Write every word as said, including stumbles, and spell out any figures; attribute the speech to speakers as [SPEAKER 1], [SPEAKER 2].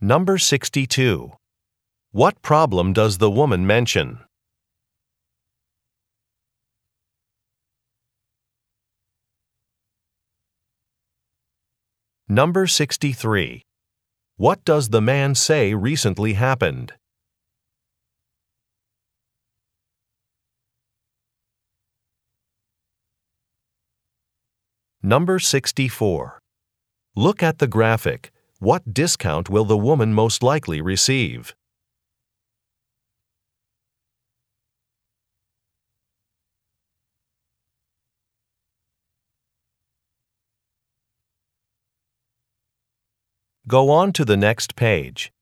[SPEAKER 1] Number sixty-two. What problem does the woman mention? Number sixty-three. What does the man say recently happened? Number sixty-four. Look at the graphic. What discount will the woman most likely receive? Go on to the next page.